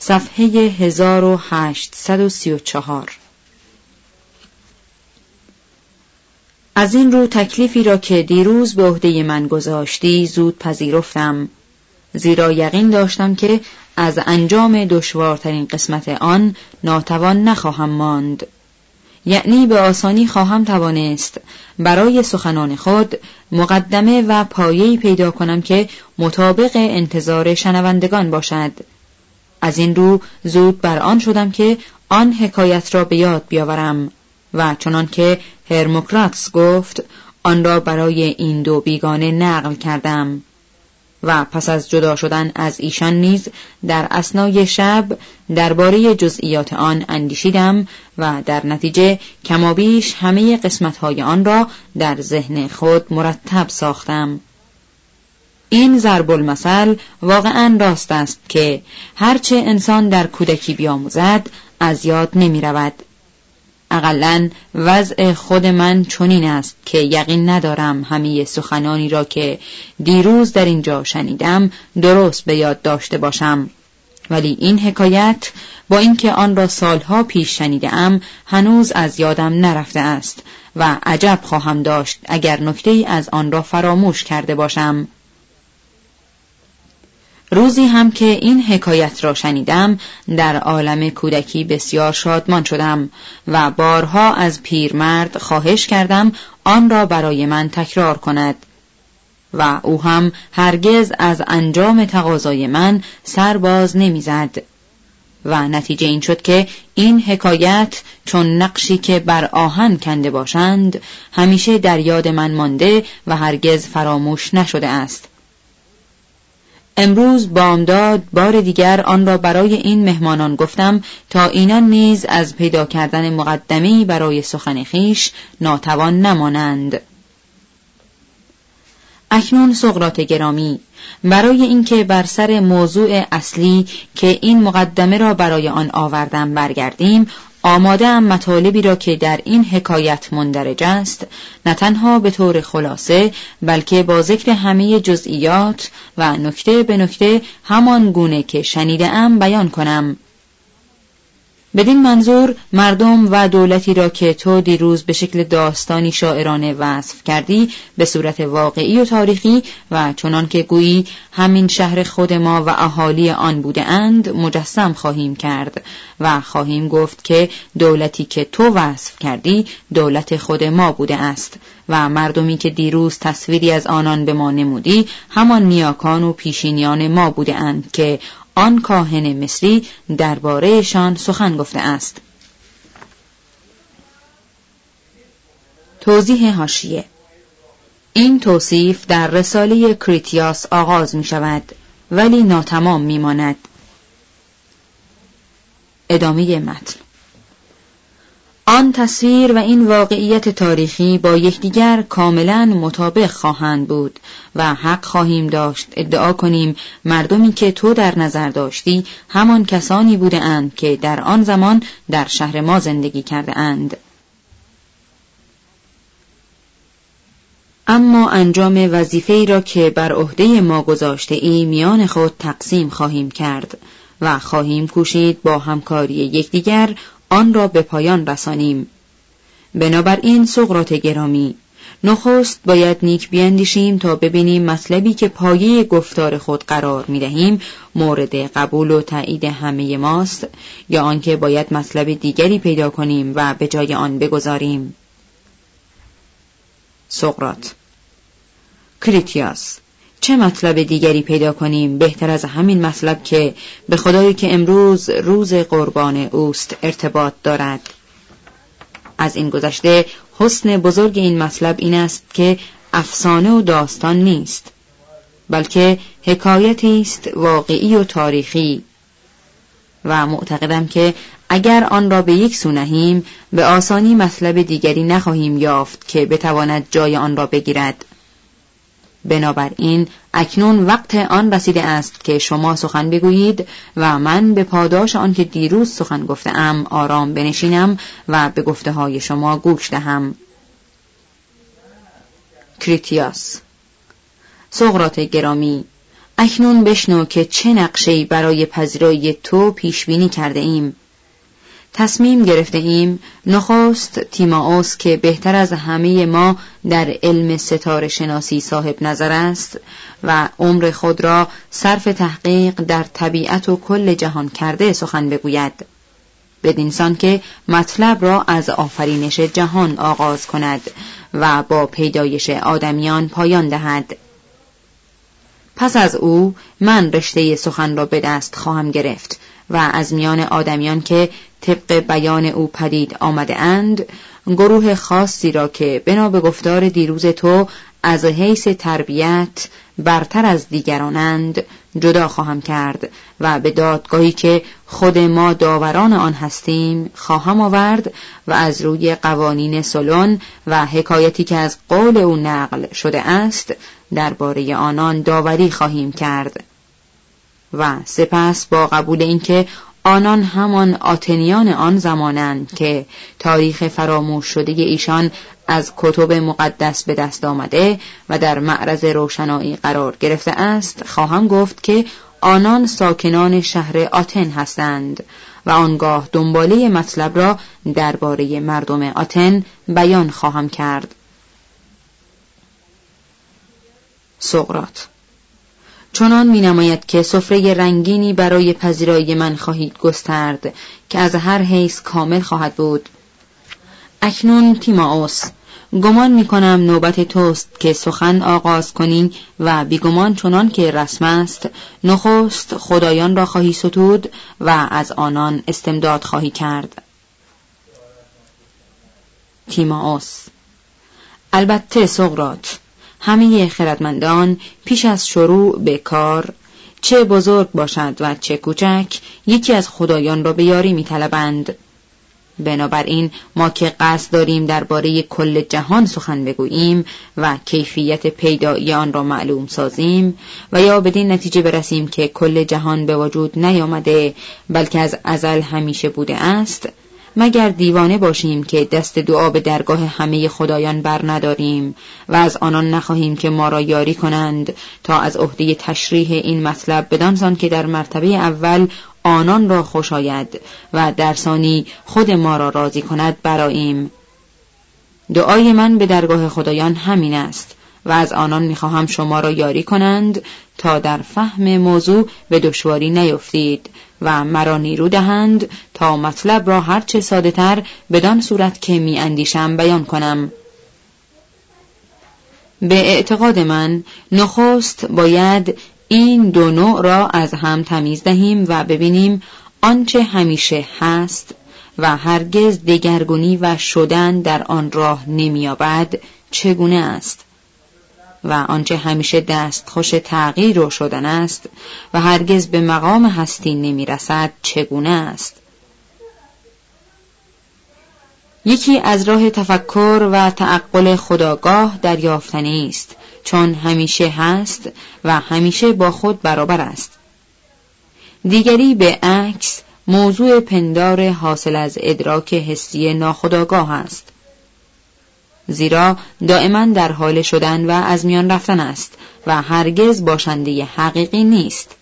صفحه 1834. از این رو تکلیفی را که دیروز به عهده من گذاشتی زود پذیرفتم، زیرا یقین داشتم که از انجام دشوارترین قسمت آن ناتوان نخواهم ماند، یعنی به آسانی خواهم توانست برای سخنان خود مقدمه و پایه‌ای پیدا کنم که مطابق انتظار شنوندگان باشد. از این رو زود بر آن شدم که آن حکایت را به یاد بیاورم و چنان که هرموکراتس گفت آن را برای این دو بیگانه نقل کردم و پس از جدا شدن از ایشان نیز در اثنای شب درباره جزئیات آن اندیشیدم و در نتیجه کمابیش همه قسمت‌های آن را در ذهن خود مرتب ساختم. این ضرب المثل واقعاً راست است که هرچه انسان در کودکی بیاموزد از یاد نمی رود. اقلاً وضع خود من چنین است که یقین ندارم همه سخنانی را که دیروز در اینجا شنیدم درست به یاد داشته باشم، ولی این حکایت با اینکه آن را سالها پیش شنیدم هنوز از یادم نرفته است و عجب خواهم داشت اگر نکته‌ای از آن را فراموش کرده باشم. روزی هم که این حکایت را شنیدم در عالم کودکی بسیار شادمان شدم و بارها از پیرمرد خواهش کردم آن را برای من تکرار کند و او هم هرگز از انجام تقاضای من سر باز نمیزد و نتیجه این شد که این حکایت چون نقشی که بر آهن کنده باشند همیشه در یاد من مانده و هرگز فراموش نشده است. امروز بامداد بار دیگر آن را برای این مهمانان گفتم تا اینان نیز از پیدا کردن مقدمه‌ای برای سخن خویش ناتوان نمانند. اکنون سقراط گرامی، برای اینکه بر سر موضوع اصلی که این مقدمه را برای آن آوردم برگردیم، آماده ام مطالبی را که در این حکایت مندرج است نه تنها به طور خلاصه بلکه با ذکر همه جزئیات و نکته به نکته همان گونه که شنیده ام بیان کنم. بدین منظور مردم و دولتی را که تو دیروز به شکل داستانی شاعرانه وصف کردی به صورت واقعی و تاریخی و چنان که گویی همین شهر خود ما و اهالی آن بوده اند مجسم خواهیم کرد و خواهیم گفت که دولتی که تو وصف کردی دولت خود ما بوده است و مردمی که دیروز تصویری از آنان به ما نمودی همان نیاکان و پیشینیان ما بوده اند که آن کاهن مصری درباره‌شان سخن گفته است. توضیح حاشیه: این توصیف در رساله کریتیاس آغاز می شود ولی ناتمام می ماند. ادامه متن: آن تصویر و این واقعیت تاریخی با یکدیگر کاملا مطابق خواهند بود و حق خواهیم داشت ادعا کنیم مردمی که تو در نظر داشتی همان کسانی بوده اند که در آن زمان در شهر ما زندگی کرده اند. اما انجام وظیفه‌ای را که بر عهده ما گذاشته ای میان خود تقسیم خواهیم کرد و خواهیم کوشید با همکاری یکدیگر آن را به پایان رسانیم. بنابراین سقراط گرامی، نخست باید نیک بیندیشیم تا ببینیم مطلبی که پایه گفتار خود قرار می‌دهیم مورد قبول و تایید همه ماست یا آنکه باید مطلب دیگری پیدا کنیم و به جای آن بگذاریم. سقراط: کریتیاس، چه مطلب دیگری پیدا کنیم بهتر از همین مطلب که به خدایی که امروز روز قربان اوست ارتباط دارد؟ از این گذشته حسن بزرگ این مطلب این است که افسانه و داستان نیست بلکه حکایتی است واقعی و تاریخی و معتقدم که اگر آن را به یک سو نهیم به آسانی مطلب دیگری نخواهیم یافت که بتواند جای آن را بگیرد. بنابراین اکنون وقت آن رسیده است که شما سخن بگویید و من به پاداش آن که دیروز سخن گفتم آرام بنشینم و به گفته های شما گوش دهم. کریتیاس: سقراط گرامی، اکنون بشنو که چه نقشه‌ای برای پذیرایی تو پیش بینی کرده ایم. تصمیم گرفته ایم نخست تیمائوس که بهتر از همه ما در علم ستاره شناسی صاحب نظر است و عمر خود را صرف تحقیق در طبیعت و کل جهان کرده سخن بگوید، بدینسان که مطلب را از آفرینش جهان آغاز کند و با پیدایش آدمیان پایان دهد. پس از او من رشته سخن را به دست خواهم گرفت و از میان آدمیان که طبق بیان او پدید آمده اند، گروه خاصی را که بنا به گفتار دیروز تو از حیث تربیت برتر از دیگرانند جدا خواهم کرد و به دادگاهی که خود ما داوران آن هستیم خواهم آورد و از روی قوانین سلون و حکایتی که از قول او نقل شده است درباره آنان داوری خواهیم کرد. و سپس با قبول اینکه آنان همان آتنیان آن زمانند که تاریخ فراموش شده ایشان از کتب مقدس به دست آمده و در معرض روشنایی قرار گرفته است، خواهم گفت که آنان ساکنان شهر آتن هستند و آنگاه دنباله مطلب را درباره مردم آتن بیان خواهم کرد. سقراط: چنان می نماید که سفره رنگینی برای پذیرایی من خواهید گسترد که از هر حیث کامل خواهد بود. اکنون تیمائوس، گمان می کنم نوبت توست که سخن آغاز کنی و بیگمان چنان که رسم است نخست خدایان را خواهی ستود و از آنان استمداد خواهی کرد. تیمائوس: البته سقراط، همه خردمندان پیش از شروع به کار، چه بزرگ باشد و چه کوچک، یکی از خدایان را به یاری می‌طلبند. بنابراین ما که قصد داریم درباره کل جهان سخن بگوییم و کیفیت پیدایی آن را معلوم سازیم و یا بدین نتیجه برسیم که کل جهان به وجود نیامده بلکه از ازل همیشه بوده است، مگر دیوانه باشیم که دست دعا به درگاه همه خدایان بر نداریم و از آنان نخواهیم که ما را یاری کنند تا از عهده تشریح این مطلب بدانسان که در مرتبه اول آنان را خوش آید و در ثانی خود ما را راضی کند براییم. دعای من به درگاه خدایان همین است و از آنان میخواهم شما را یاری کنند تا در فهم موضوع به دشواری نیفتید و مرا نیرو دهند تا مطلب را هرچه ساده تر بدان صورت که می اندیشم بیان کنم. به اعتقاد من نخست باید این دو نوع را از هم تمیز دهیم و ببینیم آنچه همیشه هست و هرگز دگرگونی و شدن در آن راه نمی‌یابد چگونه است و آنچه همیشه دستخوش تغییر و شدن است و هرگز به مقام هستی نمی‌رسد چگونه است. یکی از راه تفکر و تعقل خودآگاه دریافتنی است، چون همیشه هست و همیشه با خود برابر است. دیگری به عکس موضوع پندار حاصل از ادراک حسی ناخودآگاه است، زیرا دائما در حال شدن و از میان رفتن است و هرگز باشنده حقیقی نیست.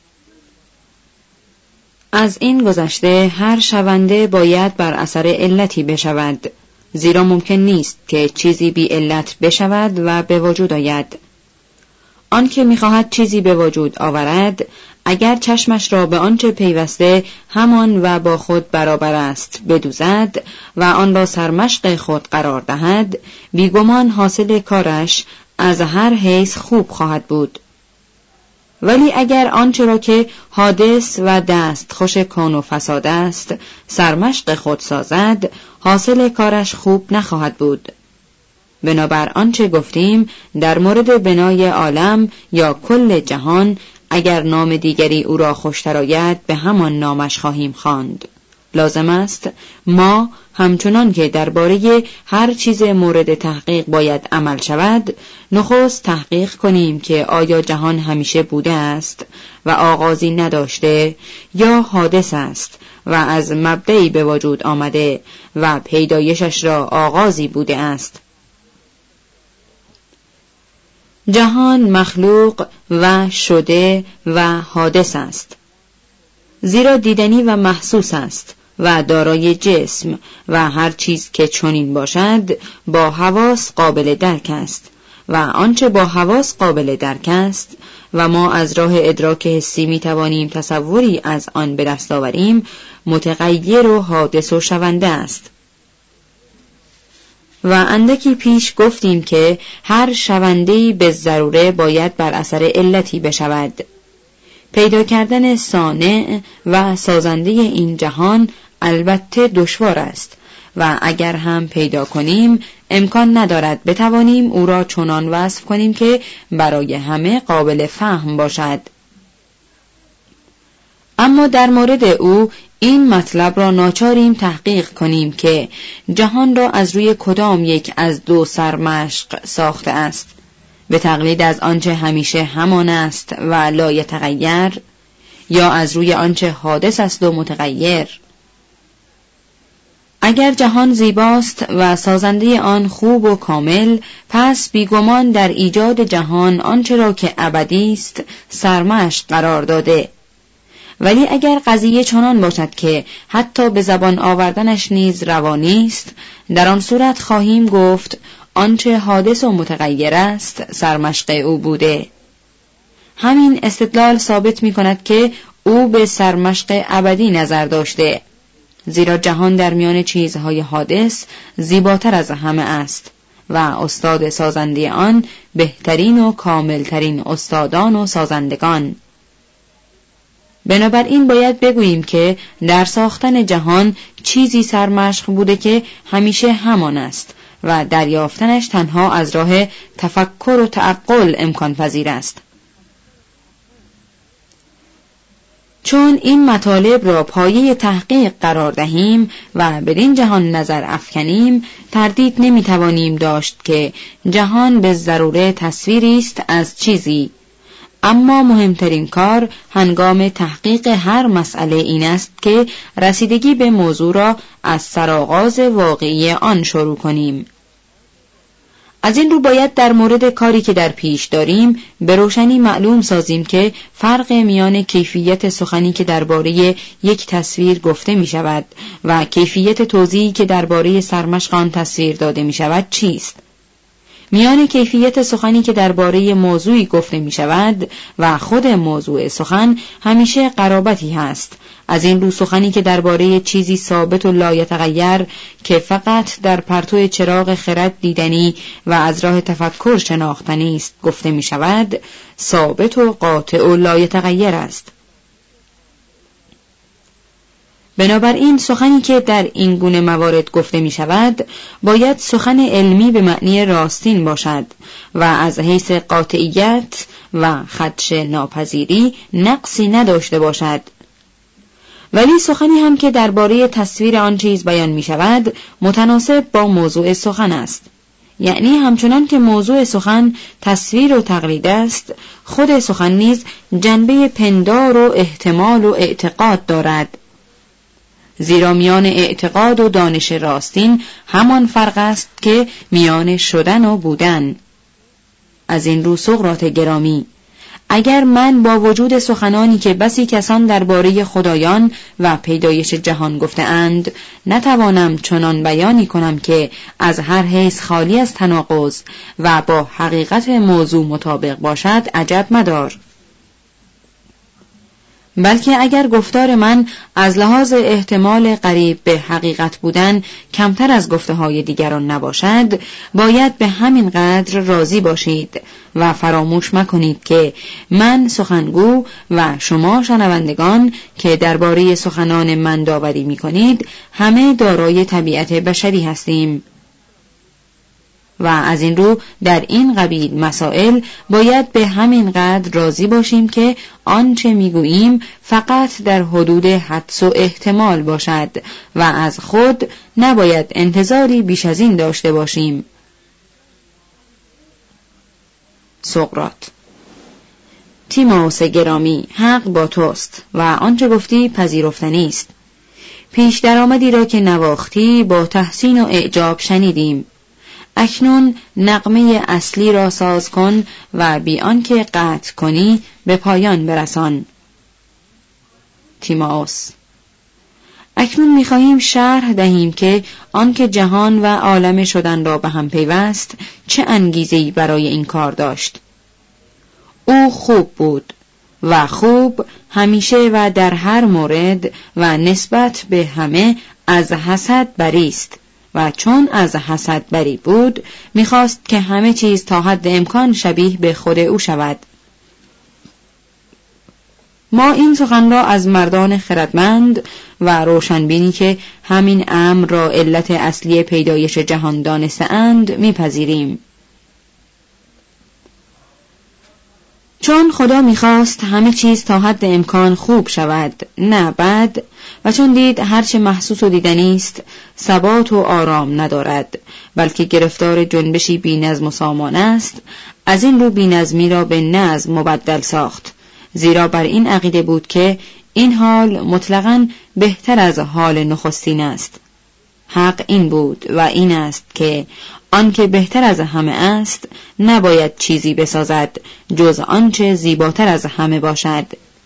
از این گذشته هر شونده باید بر اثر علتی بشود، زیرا ممکن نیست که چیزی بی علت بشود و به وجود آید. آن که می‌خواهد چیزی به وجود آورد، اگر چشمش را به آنچه پیوسته همان و با خود برابر است بدوزد و آن را سرمشق خود قرار دهد، بیگمان حاصل کارش از هر حیث خوب خواهد بود. ولی اگر آنچه را که حادث و دستخوش کون و فساد است سرمشق خود سازد، حاصل کارش خوب نخواهد بود. بنابر آنچه گفتیم در مورد بنای عالم یا کل جهان، اگر نام دیگری او را خوشتر آید به همان نامش خواهیم خواند. لازم است ما همچنان که درباره هر چیز مورد تحقیق باید عمل شود، نخست تحقیق کنیم که آیا جهان همیشه بوده است و آغازی نداشته یا حادث است و از مبدئی به وجود آمده و پیدایشش را آغازی بوده است. جهان مخلوق و شده و حادث است، زیرا دیدنی و محسوس است و دارای جسم و هر چیز که چنین باشد با حواس قابل درک است و آنچه با حواس قابل درک است و ما از راه ادراک حسی می توانیم تصوری از آن به دست آوریم متغیر و حادث و شونده است. و اندکی پیش گفتیم که هر شونده‌ای به ضروره باید بر اثر علتی بشود. پیدا کردن صانع و سازنده این جهان البته دشوار است و اگر هم پیدا کنیم امکان ندارد بتوانیم او را چنان وصف کنیم که برای همه قابل فهم باشد. اما در مورد او این مطلب را ناچاریم تحقیق کنیم که جهان را از روی کدام یک از دو سرمشق ساخته است، به تقلید از آنچه همیشه همان است و لا یتغیر، یا از روی آنچه حادث است و متغیر. اگر جهان زیباست و سازنده آن خوب و کامل، پس بیگمان در ایجاد جهان آنچه را که ابدی است سرمشق قرار داده. ولی اگر قضیه چنان باشد که حتی به زبان آوردنش نیز روا نیست، در آن صورت خواهیم گفت آنچه حادث و متغیر است سرمشق او بوده. همین استدلال ثابت می کند که او به سرمشق ابدی نظر داشته، زیرا جهان در میان چیزهای حادث زیباتر از همه است و استاد سازنده آن بهترین و کاملترین استادان و سازندگان. بنابراین باید بگوییم که در ساختن جهان چیزی سرمشق بوده که همیشه همان است و دریافتنش تنها از راه تفکر و تعقل امکان پذیر است. چون این مطالب را پایه تحقیق قرار دهیم و بدین جهان نظر افکنیم، تردید نمیتوانیم داشت که جهان به ضروره تصویری است از چیزی. اما مهمترین کار هنگام تحقیق هر مسئله این است که رسیدگی به موضوع را از سرآغاز واقعی آن شروع کنیم. از این رو باید در مورد کاری که در پیش داریم به روشنی معلوم سازیم که فرق میان کیفیت سخنی که درباره یک تصویر گفته می شود و کیفیت توضیحی که درباره سرمشق آن تصویر داده می شود چیست. میان کیفیت سخنی که درباره موضوعی گفته می شود و خود موضوع سخن همیشه قرابتی هست. از این رو سخنی که درباره چیزی ثابت و لایتغیر که فقط در پرتو چراغ خرد دیدنی و از راه تفکر شناختنی است گفته می شود، ثابت و قاطع و لایتغیر است. بنابراین سخنی که در این گونه موارد گفته می شود باید سخن علمی به معنی راستین باشد و از حیث قاطعیت و خدش ناپذیری نقصی نداشته باشد. ولی سخنی هم که درباره تصویر آن چیز بیان می شود متناسب با موضوع سخن است. یعنی همچنان که موضوع سخن تصویر و تقلید است، خود سخن نیز جنبه پندار و احتمال و اعتقاد دارد. زیرا میان اعتقاد و دانش راستین همان فرق است که میان شدن و بودن. از این رو سقراط گرامی، اگر من با وجود سخنانی که بسی کسان درباره خدایان و پیدایش جهان گفته‌اند نتوانم چنان بیانی کنم که از هر حیث خالی از تناقض و با حقیقت موضوع مطابق باشد، عجب مدار. بلکه اگر گفتار من از لحاظ احتمال قریب به حقیقت بودن کمتر از گفته‌های دیگران نباشد، باید به همین قدر راضی باشید و فراموش مکنید که من سخنگو و شما شنوندگان که درباره سخنان من داوری می‌کنید همه دارای طبیعت بشری هستیم. و از این رو در این قبیل مسائل باید به همین قدر راضی باشیم که آنچه میگوییم فقط در حدود حدس و احتمال باشد و از خود نباید انتظاری بیش از این داشته باشیم. سقراط: تیموس گرامی، حق با توست و آنچه گفتی پذیرفتنی است. پیش درآمدی را که نواختی با تحسین و اعجاب شنیدیم. اکنون نغمه اصلی را ساز کن و بی آنکه قطع کنی به پایان برسان. تیمائوس: اکنون می‌خواهیم شرح دهیم که آنکه جهان و عالم شدن را به هم پیوست چه انگیزه‌ای برای این کار داشت. او خوب بود و خوب همیشه و در هر مورد و نسبت به همه از حسد بری است و چون از حسد بری بود می‌خواست که همه چیز تا حد امکان شبیه به خود او شود. ما این سخن را از مردان خردمند و روشنبینی که همین امر را علت اصلی پیدایش جهان دانسته‌اند می‌پذیریم. چون خدا می‌خواست همه چیز تا حد امکان خوب شود نه بد، و چون دید هرچه محسوس و دیدنی است ثبات و آرام ندارد بلکه گرفتار جنبشی بی‌نظم و سامان است، از این رو بی‌نظمی را به نظم مبدل ساخت، زیرا بر این عقیده بود که این حال مطلقاً بهتر از حال نخستین است. حق این بود و این است که آنکه بهتر از همه است نباید چیزی بسازد جز آنچه زیباتر از همه باشد.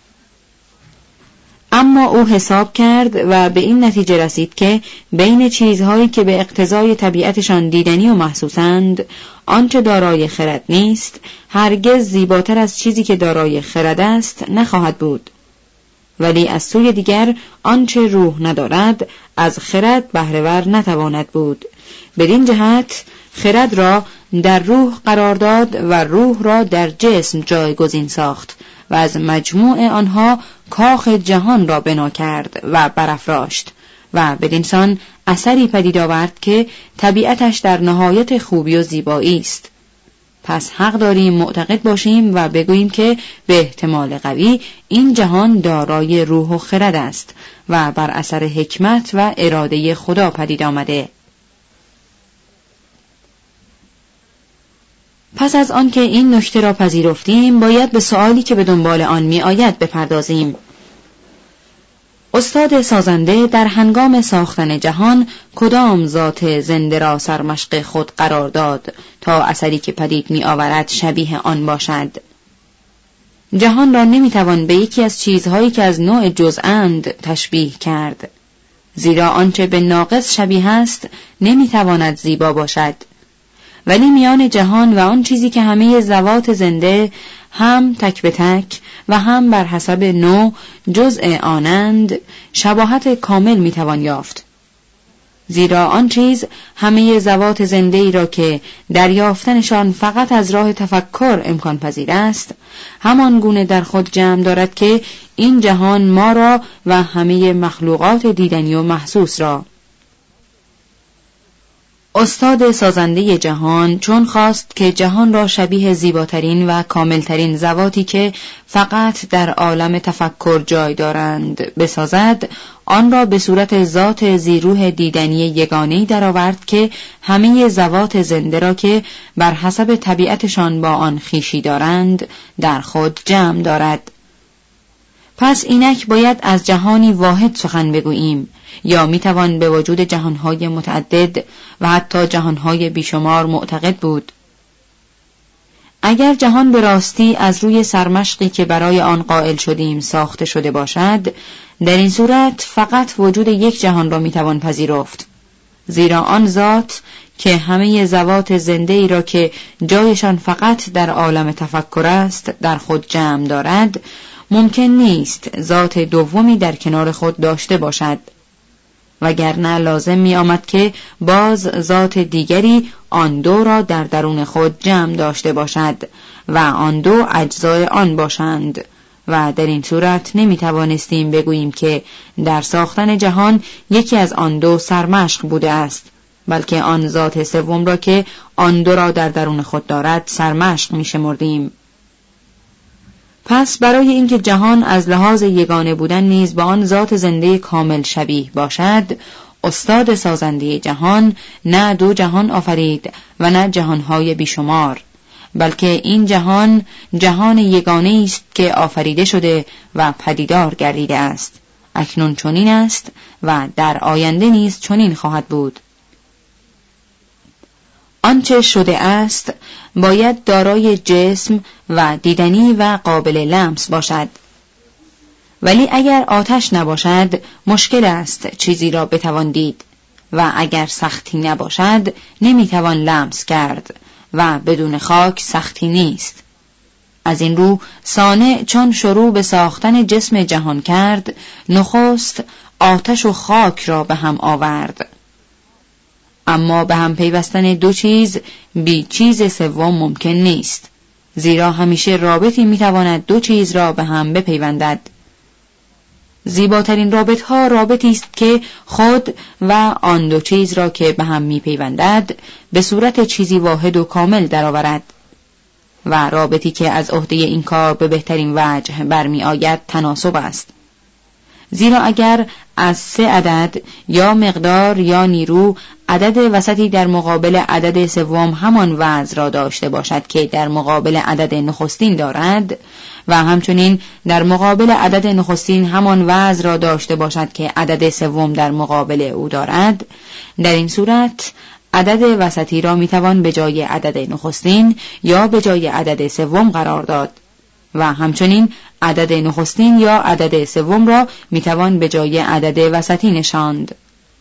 اما او حساب کرد و به این نتیجه رسید که بین چیزهایی که به اقتضای طبیعتشان دیدنی و محسوسند آنچه دارای خرد نیست هرگز زیباتر از چیزی که دارای خرد است نخواهد بود، ولی از سوی دیگر آنچه روح ندارد از خرد بهره‌ور نتواند بود. بدین جهت خرد را در روح قرار داد و روح را در جسم جایگزین ساخت و از مجموع آنها کاخ جهان را بنا کرد و برافراشت و بدینسان اثری پدید آورد که طبیعتش در نهایت خوبی و زیبایی است. پس حق داریم معتقد باشیم و بگوییم که به احتمال قوی این جهان دارای روح و خرد است و بر اثر حکمت و اراده خدا پدید آمده. پس از آن که این نکته را پذیرفتیم باید به سؤالی که به دنبال آن می آید بپردازیم. استاد سازنده در هنگام ساختن جهان کدام ذات زنده را سرمشق خود قرار داد تا اثری که پدید می آورد شبیه آن باشد؟ جهان را نمی توان به یکی از چیزهایی که از نوع جزءاند تشبیه کرد، زیرا آنچه به ناقص شبیه است نمی تواند زیبا باشد. ولی میان جهان و آن چیزی که همه ذوات زنده هم تک به تک و هم بر حسب نوع جزء آنند شباهت کامل میتوان یافت، زیرا آن چیز همه ذوات زنده ای را که دریافتنشان فقط از راه تفکر امکان پذیر است همان گونه در خود جمع دارد که این جهان ما را و همه مخلوقات دیدنی و محسوس را. استاد سازنده جهان چون خواست که جهان را شبیه زیباترین و کاملترین ذواتی که فقط در عالم تفکر جای دارند بسازد، آن را به صورت ذات زیروح دیدنی یگانه‌ای درآورد که همه ذوات زنده را که بر حسب طبیعتشان با آن خویشی دارند در خود جمع دارد. پس اینک باید از جهانی واحد سخن بگوییم، یا میتوان به وجود جهانهای متعدد و حتی جهانهای بیشمار معتقد بود. اگر جهان به راستی از روی سرمشقی که برای آن قائل شدیم ساخته شده باشد، در این صورت فقط وجود یک جهان را میتوان پذیرفت، زیرا آن ذات که همه ذوات زنده ای را که جایشان فقط در عالم تفکر است در خود جمع دارد، ممکن نیست ذات دومی در کنار خود داشته باشد، وگرنه لازم می آمد که باز ذات دیگری آن دو را در درون خود جمع داشته باشد و آن دو اجزای آن باشند، و در این صورت نمی توانستیم بگوییم که در ساختن جهان یکی از آن دو سرمشق بوده است، بلکه آن ذات سوم را که آن دو را در درون خود دارد سرمشق می شمردیم. پس برای اینکه جهان از لحاظ یگانه بودن نیز با آن ذات زنده کامل شبیه باشد، استاد سازنده جهان نه دو جهان آفرید و نه جهانهای بیشمار، بلکه این جهان جهان یگانه است که آفریده شده و پدیدار گردیده است. اکنون چنین است و در آینده نیز چنین خواهد بود. آنچه شده است باید دارای جسم و دیدنی و قابل لمس باشد. ولی اگر آتش نباشد مشکل است چیزی را بتوان دید و اگر سختی نباشد نمیتوان لمس کرد و بدون خاک سختی نیست. از این رو صانع چون شروع به ساختن جسم جهان کرد، نخست آتش و خاک را به هم آورد. اما به هم پیوستن دو چیز بی چیز سوم ممکن نیست، زیرا همیشه رابطی میتواند دو چیز را به هم بپیوندد. زیباترین رابطها رابطی است که خود و آن دو چیز را که به هم میپیوندد به صورت چیزی واحد و کامل درآورد، و رابطی که از عهده این کار به بهترین وجه برمی آید تناسب است. زیرا اگر از 3 عدد یا مقدار یا نیرو عدد وسطی در مقابل عدد سوم همان وزن را داشته باشد که در مقابل عدد نخستین دارد و همچنین در مقابل عدد نخستین همان وزن را داشته باشد که عدد سوم در مقابل او دارد، در این صورت عدد وسطی را میتوان به جای عدد نخستین یا به جای عدد سوم قرار داد و همچنین عدد نخستین یا عدد سوم را میتوان به جای عدد وسطی نشاند.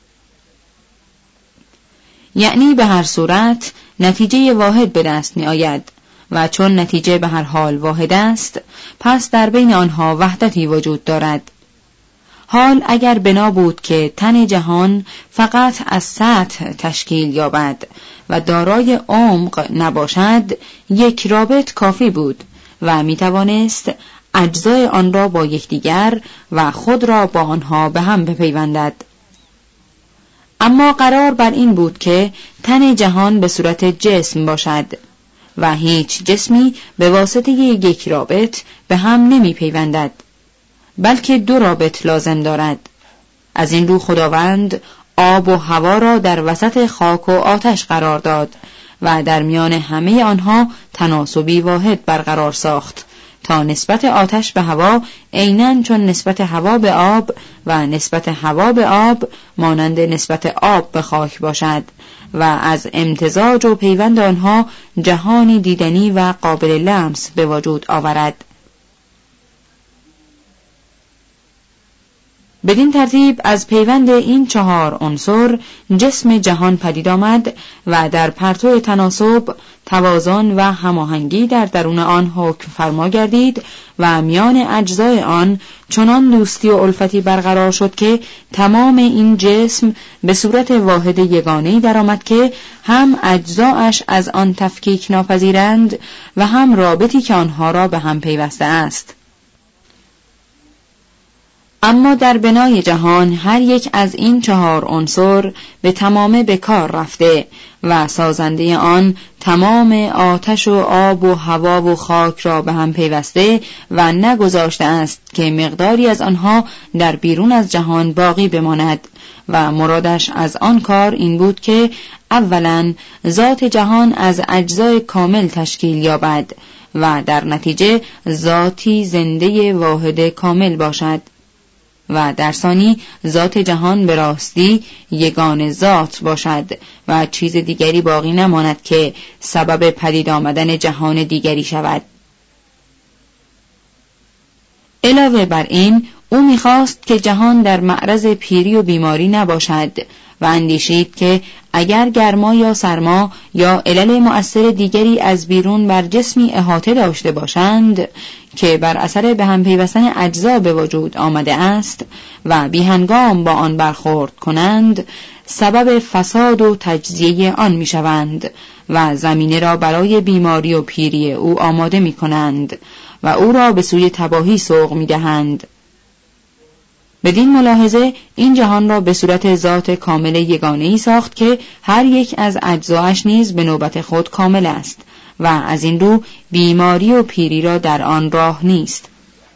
یعنی به هر صورت نتیجه واحد به دست می آید و چون نتیجه به هر حال واحد است، پس در بین آنها وحدتی وجود دارد. حال اگر بنا بود که تن جهان فقط از سطح تشکیل یابد و دارای عمق نباشد، یک رابط کافی بود و می توانست اجزای آن را با یکدیگر و خود را با آنها به هم بپیوندد. اما قرار بر این بود که تن جهان به صورت جسم باشد و هیچ جسمی به واسطه یک رابط به هم نمی پیوندد، بلکه 2 رابط لازم دارد. از این رو خداوند آب و هوا را در وسط خاک و آتش قرار داد و در میان همه آنها تناسبی واحد برقرار ساخت تا نسبت آتش به هوا عیناً چون نسبت هوا به آب و نسبت هوا به آب مانند نسبت آب به خاک باشد و از امتزاج و پیوند آنها جهانی دیدنی و قابل لمس به وجود آورد. بدین ترتیب از پیوند این 4 عنصر جسم جهان پدید آمد و در پرتو تناسب، توازن و هماهنگی در درون آن حکم فرما گردید و میان اجزای آن چنان دوستی و الفتی برقرار شد که تمام این جسم به صورت واحد یگانه‌ای درآمد که هم اجزایش از آن تفکیک ناپذیرند و هم رابطی که آنها را به هم پیوسته است. اما در بنای جهان هر یک از این 4 عنصر به تمامه به کار رفته و سازنده آن تمام آتش و آب و هوا و خاک را به هم پیوسته و نگذاشته است که مقداری از آنها در بیرون از جهان باقی بماند و مرادش از آن کار این بود که اولاً ذات جهان از اجزای کامل تشکیل یابد و در نتیجه ذاتی زنده واحد کامل باشد و در ثانی ذات جهان به راستی یگان ذات باشد و چیز دیگری باقی نماند که سبب پدید آمدن جهان دیگری شود. علاوه بر این او می‌خواست که جهان در معرض پیری و بیماری نباشد و اندیشید که اگر گرما یا سرما یا علل مؤثر دیگری از بیرون بر جسمی احاطه داشته باشند که بر اثر به هم پیوستن اجزا به وجود آمده است و بی‌هنگام با آن برخورد کنند، سبب فساد و تجزیه آن می‌شوند و زمینه را برای بیماری و پیری او آماده می‌کنند و او را به سوی تباهی سوق می‌دهند. بدین ملاحظه این جهان را به صورت ذات کامل یگانه‌ای ساخت که هر یک از اجزایش نیز به نوبت خود کامل است و از این رو بیماری و پیری را در آن راه نیست.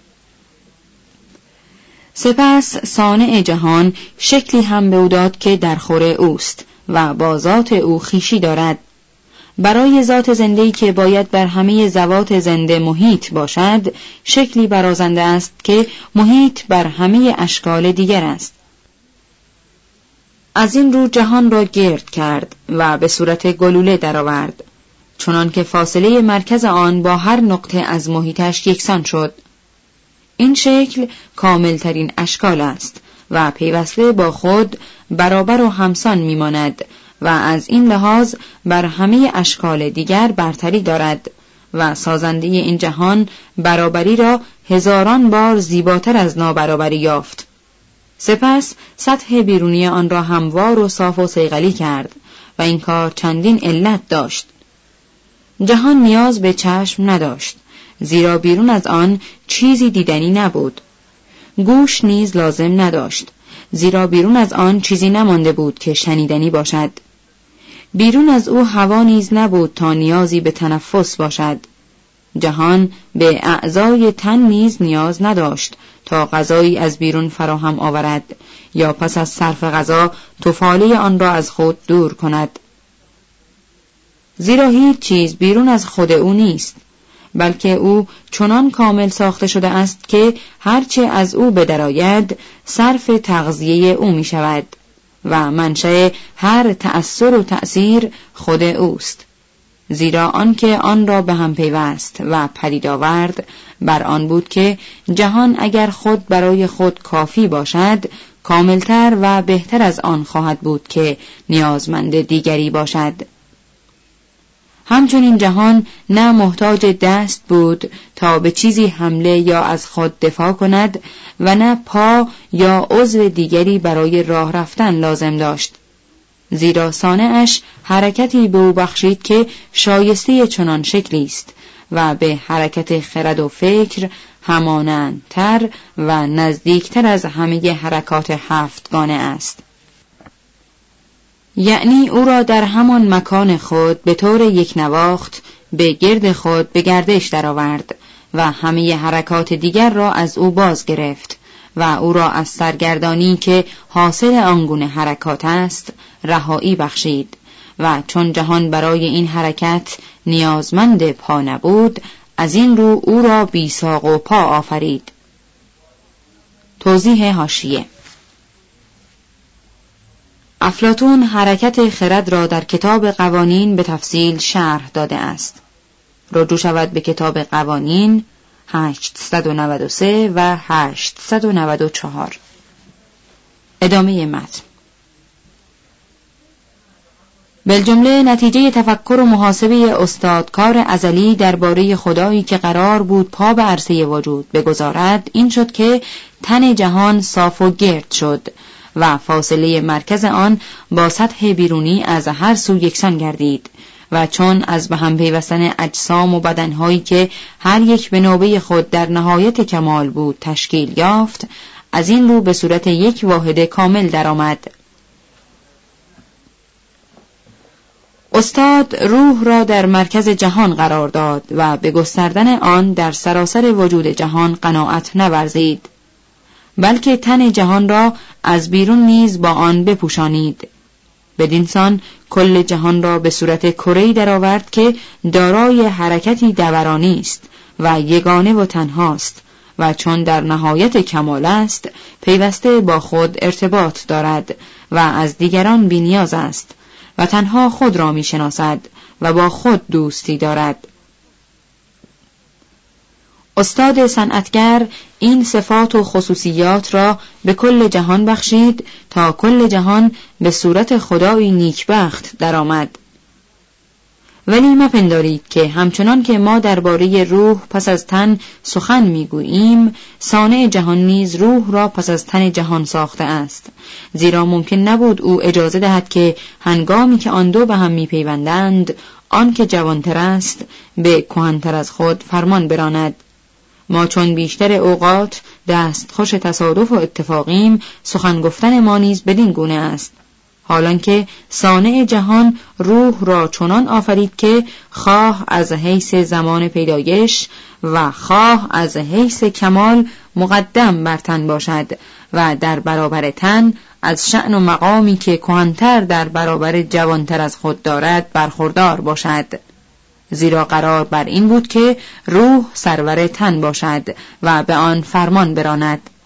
سپس صانع جهان شکلی هم به او داد که در خور اوست و با ذات او خویشی دارد. برای ذات زنده‌ای که باید بر همه ذوات زنده محیط باشد، شکلی برازنده است که محیط بر همه اشکال دیگر است. از این رو جهان را گرد کرد و به صورت گلوله درآورد، چنان که فاصله مرکز آن با هر نقطه از محیطش یکسان شد. این شکل کاملترین اشکال است و پیوسته با خود برابر و همسان میماند و از این لحاظ بر همه اشکال دیگر برتری دارد و سازنده این جهان برابری را هزاران بار زیباتر از نابرابری یافت. سپس سطح بیرونی آن را هموار و صاف و صیقلی کرد و این کار چندین علت داشت. جهان نیاز به چشم نداشت، زیرا بیرون از آن چیزی دیدنی نبود. گوش نیز لازم نداشت، زیرا بیرون از آن چیزی نمانده بود که شنیدنی باشد. بیرون از او هوا نیز نبود تا نیازی به تنفس باشد. جهان به اعضای تن نیز نیاز نداشت تا غذایی از بیرون فراهم آورد یا پس از صرف غذا طفاله آن را از خود دور کند. زیرا هیچ چیز بیرون از خود او نیست، بلکه او چنان کامل ساخته شده است که هرچه از او بدرآید صرف تغذیه او می شود و منشأ هر تأثیر و تأثیر خود اوست. زیرا آنکه آن را به هم پیوست و پدید آورد بر آن بود که جهان اگر خود برای خود کافی باشد کاملتر و بهتر از آن خواهد بود که نیازمند دیگری باشد. همچنین جهان نه محتاج دست بود تا به چیزی حمله یا از خود دفاع کند و نه پا یا عضو دیگری برای راه رفتن لازم داشت، زیرا صانعش حرکتی به او بخشید که شایسته چنان شکلی است و به حرکت خرد و فکر همانندتر و نزدیکتر از همه حرکات هفتگانه است. یعنی او را در همان مکان خود به طور یک نواخت به گرد خود به گردش درآورد و همه حرکات دیگر را از او باز گرفت و او را از سرگردانی که حاصل آنگونه حرکات است رهایی بخشید و چون جهان برای این حرکت نیازمند پا نبود از این رو او را بی ساق و پا آفرید. توضیح حاشیه: افلاطون حرکت خرد را در کتاب قوانین به تفصیل شرح داده است. رجوع شود به کتاب قوانین 893 و 894. ادامه متن. بالجمله نتیجه تفکر و محاسبه استادکار ازلی درباره خدایی که قرار بود پا به عرصه وجود بگذارد این شد که تن جهان صاف و گرد شد و فاصله مرکز آن با سطح بیرونی از هر سو یکسان گردید و چون از به هم پیوستن اجسام و بدنهایی که هر یک به نوبه خود در نهایت کمال بود تشکیل یافت، از این رو به صورت یک واحد کامل درآمد. استاد روح را در مرکز جهان قرار داد و به گستردن آن در سراسر وجود جهان قناعت نورزید، بلکه تن جهان را از بیرون نیز با آن بپوشانید. بدینسان کل جهان را به صورت کره‌ای درآورد که دارای حرکتی دورانی است و یگانه و تنهاست و چون در نهایت کمال است پیوسته با خود ارتباط دارد و از دیگران بی‌نیاز است و تنها خود را می‌شناسد و با خود دوستی دارد. استاد صنعتگر این صفات و خصوصیات را به کل جهان بخشید تا کل جهان به صورت خدایی نیکبخت درآمد. ولی مپندارید که همچنان که ما درباره روح پس از تن سخن میگوییم، صانع جهان نیز روح را پس از تن جهان ساخته است، زیرا ممکن نبود او اجازه دهد که هنگامی که آن دو به هم میپیوندند آن که جوانتر است به کهن‌تر از خود فرمان براند. ما چون بیشتر اوقات دستخوش تصادف و اتفاقیم، سخن گفتن ما نیز بدین گونه است، حالانکه صانع جهان روح را چنان آفرید که خواه از حیث زمان پیدایش و خواه از حیث کمال مقدم بر تن باشد و در برابر تن از شأن و مقامی که کهن‌تر در برابر جوانتر از خود دارد برخوردار باشد، زیرا قرار بر این بود که روح سرور تن باشد و به آن فرمان براند.